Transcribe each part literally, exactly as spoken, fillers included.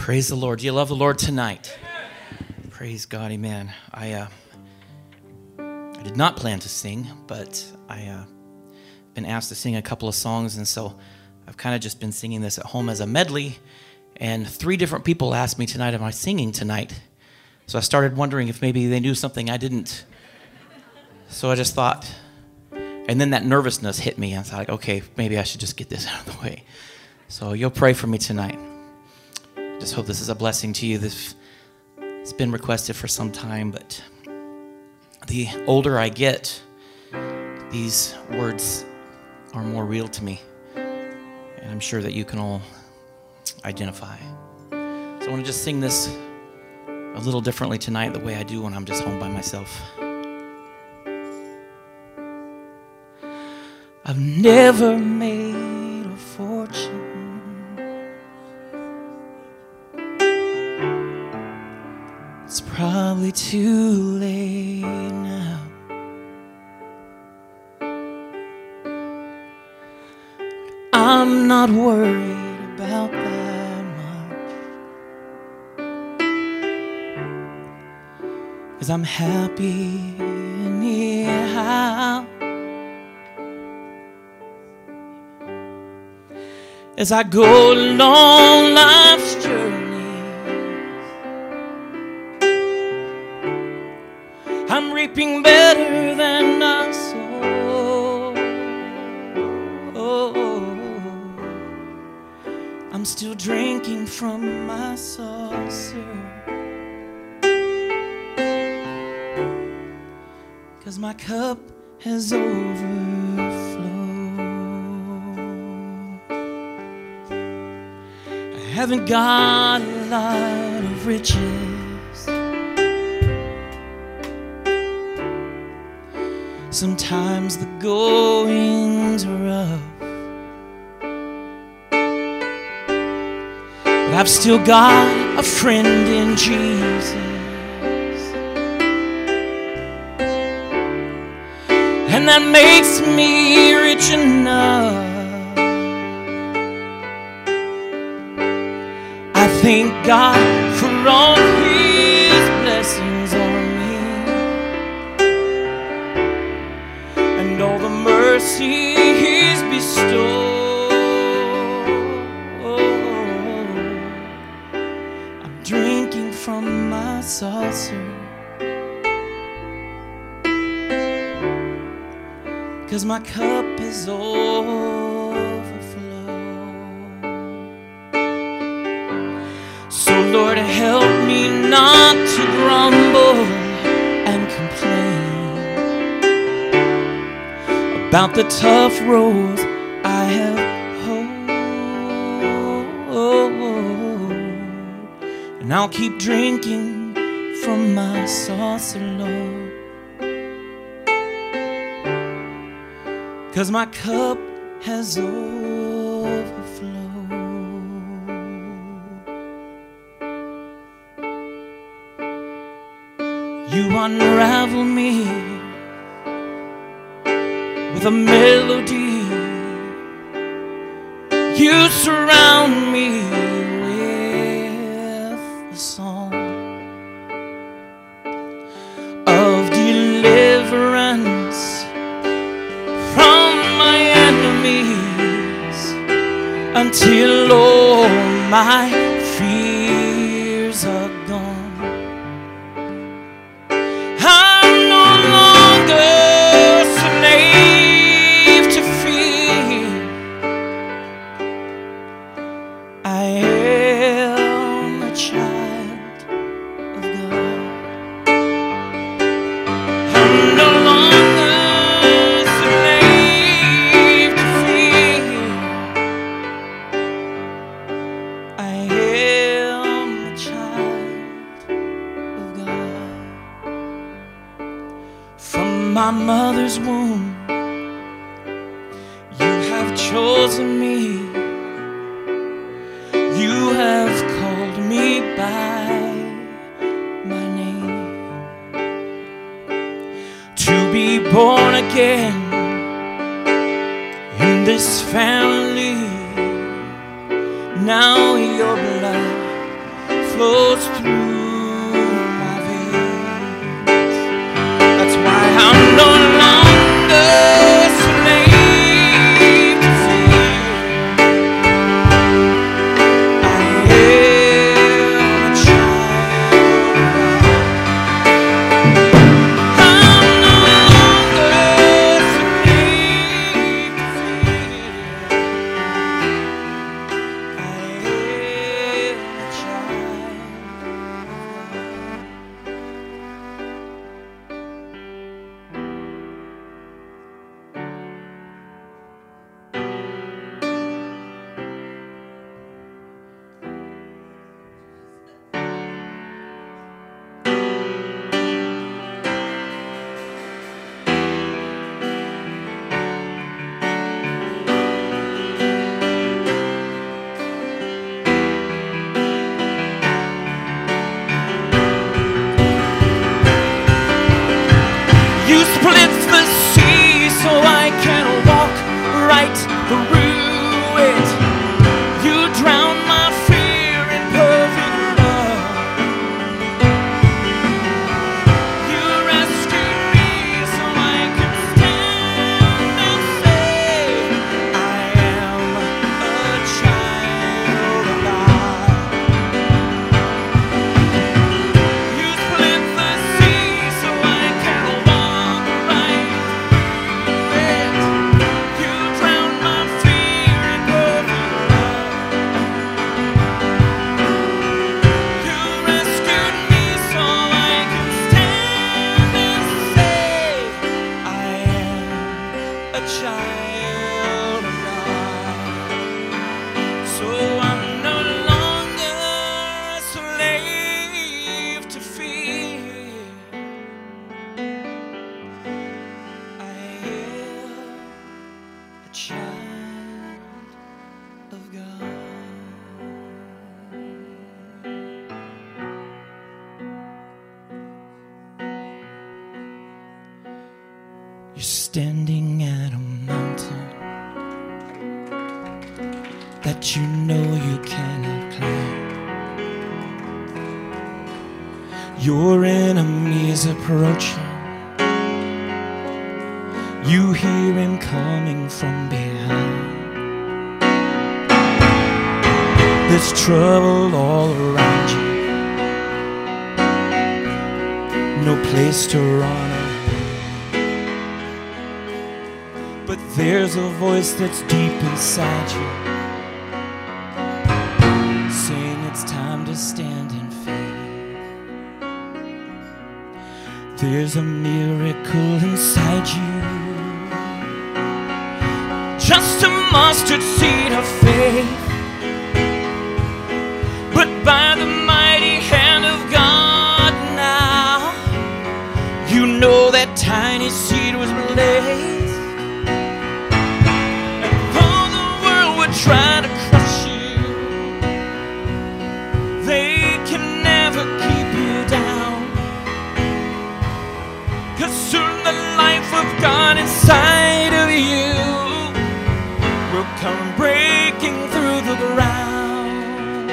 Praise the Lord. Do you love the Lord tonight? Praise God. Amen. I uh, I did not plan to sing, but I uh, been asked to sing a couple of songs, and so I've kind of just been singing this at home as a medley. And three different people asked me tonight, "Am I singing tonight?" So I started wondering if maybe they knew something I didn't. So I just thought, and then that nervousness hit me. I thought, like, okay, maybe I should just get this out of the way. So you'll pray for me tonight. Just hope this is a blessing to you. This it's been requested for some time, but the older I get, these words are more real to me, and I'm sure that you can all identify. So I want to just sing this a little differently tonight, the way I do when I'm just home by myself. I've never made a fortune. It's probably too late now. I'm not worried about that much, 'cause I'm happy anyhow. As I go along life's journey, I'm reaping better than I sow. I'm still drinking from my saucer, 'cause my cup has overflowed. I haven't got a lot of riches, sometimes the going's rough, but I've still got a friend in Jesus, and that makes me rich enough. I thank God for all His blessings on me, and all the mercy He's bestowed. I'm drinking from my saucer, 'cause my cup is overflowed. So Lord, help me not to grumble and complain about the tough roads I have hoed, and I'll keep drinking from my saucer, Lord, 'cause my cup has overflowed. You unravel me with a melody, you surround me with a song of deliverance from my enemies, until all my fears are gone. I'm no longer slave to fear. I am a child of God. I'm no longer slave to fear. I am a child of God. From my mother's womb, you have chosen me. You have called me by my name, to be born again in this family. Now your blood flows through my veins. That's why I'm no longer slave to fear. I am a child. I'm no longer slave to fear. I am a child. You split the sea so I can walk right through it. You drown my fear in perfect love. You rescued me so I can stand and say I am a child of God. You split the sea so I can walk right through it. You drown my fear in perfect love. You rescued me so I can stand and say I am a child of God. So I'm no longer a slave to fear. I am a child of God. You're standing at a mountain that you know you cannot climb. Your enemy's approaching. You hear him coming from behind. There's trouble all around you. No place to run away. But there's a voice that's deep inside you, saying it's time to stand in faith. There's a miracle inside you, just a mustard seed of faith. But by the mighty hand of God now, you know that tiny seed was placed. And though the world would try to crush you, they can never keep you down. 'Cause soon the life of God inside of you will come breaking through the ground.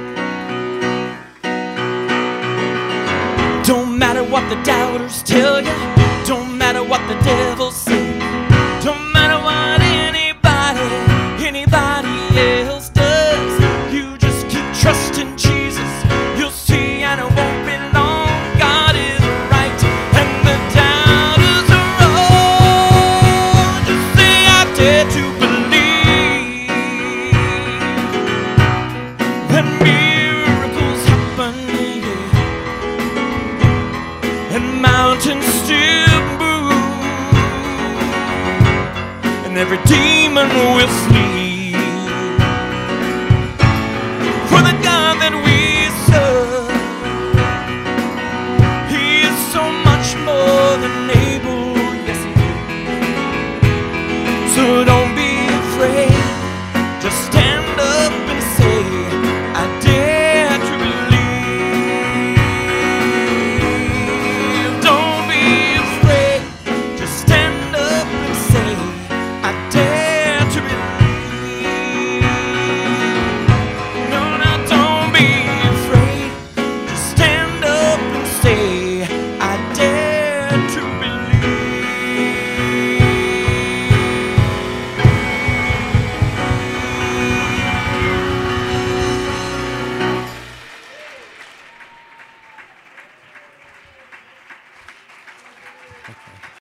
Don't matter what the doubters tell you, don't matter what the devil says, don't matter what anybody, anybody else does. You just keep trusting Jesus. You'll see, and it won't be long. God is right, and the doubters are wrong. Just say, I dare to believe that miracles happen, yeah, and mountains still move, and every demon will flee.